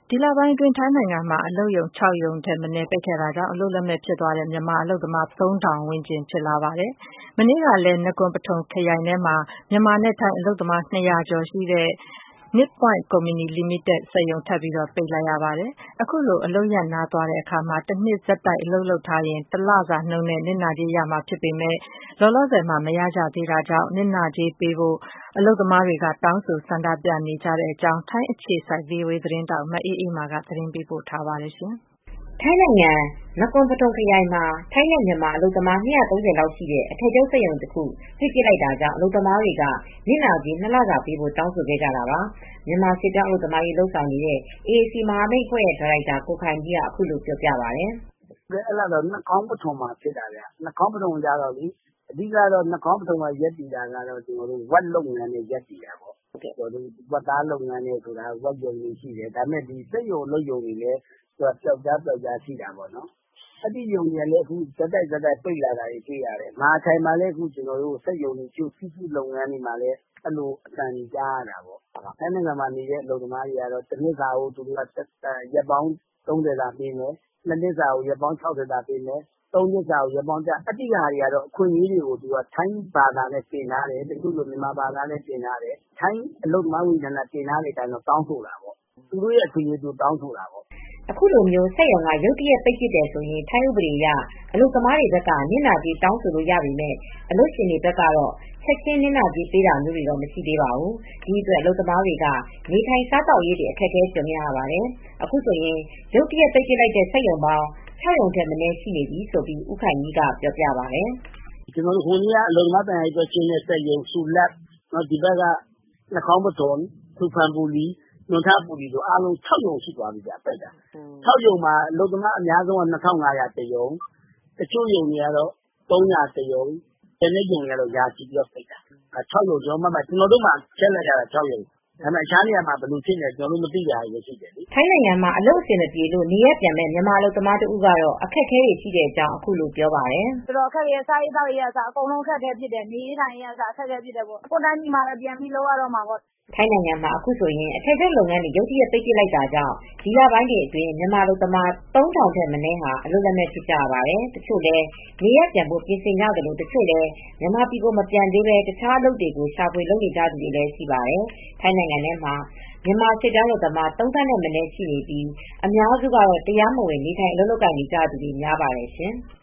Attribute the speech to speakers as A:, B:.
A: ဒီလပိုင်းအတွင်းထိုင်းနိုင်ငံမှာအလုပ်ရုံ6ရုံထက်မနည်းပိတ်ခဲ့တာကြောင့်အလုပ်လက်မဲ့ဖြစ်သွားတဲ့မြန်မာအလုပ်သမား3000ဝန်းကျင်ဖြစ်လာပါတယ်။မနေ့ကလည်းနကွန်ပထုံခရိုင်ထဲမှာမြန်မာနဲ့ထိုင်းအလုပ်သမား200ကျော်ရှိတဲ့ Midpoint Company Limited စက်ရုံထပ်ပြီးပိတ်လိုက်ရပါတယ်။အခုလိုအလုပ်ရပ်နားသွားတဲ့အခါမှာတစ်နှစ်ဆက်တိုက်အလုပ်လုပ်ထားရင်တစ်လစာနှုန်းနဲ့နစ်နာကြေးရမှာဖြစ်ပေမဲ့လောလောဆယ်မှာမရကြသေးတာကြောင့်နစ်နာကြေးပေးဖို့အလုပ်သမားတွေကတောင်းဆိုဆန္ဒပြနေကြတဲ့အကြောင်းထိုင်းအခြေစိုက် VOA သတင်းထောက်မအေးအေးမာကသတင်းပေးပို့ထားပါတယ်။
B: ထိုင်းနိုင်ငံ နကွန်ပထုံခရိုင်မှာထိုင်းနဲ့မြန်မာအလုပ်သမား230လောက်ရှိတဲ့အထည်ချုပ်စက်ရုံတခုပိတ်ပစ်လိုက်တာကြောင့်အလုပ်သမားတွေကနစ်နာကြေး2လစာပေးဖို့တောင်းဆိုခဲ့ကြတာပါ။မြန်မာစစ်တပ်အလုပ်သမားရေးလုပ်ဆောင်နေတဲ့ AAC မဟာမိတ်အဖွဲ့ရဲ့ဒါရိုက်တာကိုခိုင်ကြီးကအခုလိုပြောပြပါတယ်။
C: "အဲ့ဒါတော့နကွန်ပထုံမှာဖြစ်တာဗျ။ နကွန်ပထုံကျတော့လေအဓိကတော့နကွန်ပထုံမှာရပ်တည်တာကတော့ဝက်လုပ်ငန်းနဲ့ရပ်တည်တာပေါ့။ဝက်သားလုပ်ငန်းနဲ့ဆိုတာဝက်ရုံတွေရှိတယ်။ဒါပေမဲ့ဒီစက်ရုံအလုပ်ရုံတွေလည်းပျောက်ကြားရှိတာပေါ့နော်။အဲ့ဒီရုံတွေကလည်းအခုဆက်တိုက်ပိတ်လာတာတွေတွေ့ရတယ်။မဟာချိုင်မှာလည်းအခုစက်ရုံတွေစီးဖူးလုပ်ငန်းတွေမှာလည်းအဲ့လိုအသံတွေကြားရတာပေါ့။ထိုင်းနိုင်ငံမှာနေတဲ့အလုပ်သမားတွေကတော့တစ်နှစ်စာကိုသူတို့ကရက်ပေါင်း30စာပေးမယ်။2နှစ်စာကိုရက်ပေါင်း60စာပေးမယ်။3နှစ်စာကိုရက်ပေါင်းအဲ့ဒီဟာတွေကတော့အခွင့်အရေးတွေကိုသူကထိုင်းဘာသာနဲ့တင်ထားတယ်။တချို့ဆိုမြန်မာဘာသာနဲ့တင်ထားတယ်။ထိုင်းအလုပ်သမားဝန်ကြီးဌာနတင်ထားတဲ့အတိုင်းတောင်းဆိုတာပေါ့။သူတို့ရဲ့အခွင့်အရေးသူတောင်းဆိုတာပေါ့။
B: " အခုလိုစက်ရုံကရုတ်တရက်ပိတ်ပစ်တယ်ဆိုရင်ထိုင်းဥပဒေအရအလုပ်သမားတွေဘက်ကနစ်နာကြေးတောင်းဆိုလို့ရပေမဲ့အလုပ်ရှင်တွေဘက်ကတော့ချက်ချင်းနစ်နာကြေးပေးတာမျိုးတွေတော့မရှိသေးပါဘူး။ဒီအတွက်အလုပ်သမားတွေကနေထိုင်စားသောက်ရေးတွေအခက်အခဲကြုံနေရပါတယ်။အခုဆိုရင်ရုတ်တရက်ပိတ်ပစ်လိုက်တဲ့စက်ရုံပေါင်း6ရုံထက်မနည်းရှိနေပြီလို့ဦးခိုင်ကြီးကပြောပြပါတယ်
C: ။ "ဟိုနေ့ကအလုပ်သမားသံအရာရေးအတွက်ရှင်းတဲ့စက်ရုံဆူလက်ဒီဘက်ကနကွန်ပထုံဆူဖန်ဘူရီနွန်ထဘူရီအားလုံး6ရုံရှိသွားပြီပိတ်တာ။6ရုံမှာအလုပ်သမားအများဆုံးက2500တရုံတချို့ရုံတွေကတော့300တရုံကျန်တဲ့ရုံတွေကတော့ရာချီပြီးပိတ်တာ6ရုံကျနော်တို့မှာချက်လက်ရတာ6ရုံဒါပေမဲ့အခြားနေရာမှာဘယ်လိုဖြစ်နေလဲကျနော်တို့မသိတာတွေရှိတယ်လေ
B: ။" ထိုင်းနိုင်ငံမှာအလုပ်အဆင်မပြေလို့နေရပ်ပြန်မဲ့မြန်မာအလုပ်သမားတဦးကတော့အခက်အခဲတွေရှိတဲ့အကြောင်းအခုလိုပြောပါတယ်
D: ။ "တော်တော်အခက်အခဲစားရေးသောက်ရေးကအစအကုန်လုံးအခက်အခဲဖြစ်တယ်။နေရေးထိုင်ရေးကအစအခက်အခဲဖြစ်တယ်ပေါ့။ကိုယ့်တိုင်းပြည်မှာပဲပြန်ပြီးလုပ်ရတော့မှာပေါ့။
B: " ထိုင်းနိုင်ငံမှာအခုဆိုရင်အထည်ချုပ်လုပ်ငန်းတွေရုတ်တရက်ပိတ်ပစ်လိုက်တာကြောင့်ဒီလပိုင်းတွေအတွင်းမြန်မာအလုပ်သမား3000ထက်မနည်းအလုပ်လက်မဲ့ဖြစ်ကြရပါတယ်။တချို့လည်းနေရပ်ပြန်ဖို့ပြင်ဆင်ကြသလိုတချို့လည်းမြန်မာပြည်ကိုမပြန်သေးပဲတခြားအလုပ်တွေကိုရှာဖွေလုပ်နေကြသူတွေလည်းရှိပါတယ်။ထိုင်းနိုင်ငံထဲမှာမြန်မာရွှေ့ပြောင်းအလုပ်သမား3သန်းထက်မနည်းရှိနေပြီးအများစုကတော့တရားမဝင်နေထိုင်အလုပ်လုပ်ကိုင်နေကြသူတွေများပါတယ်ရှင်။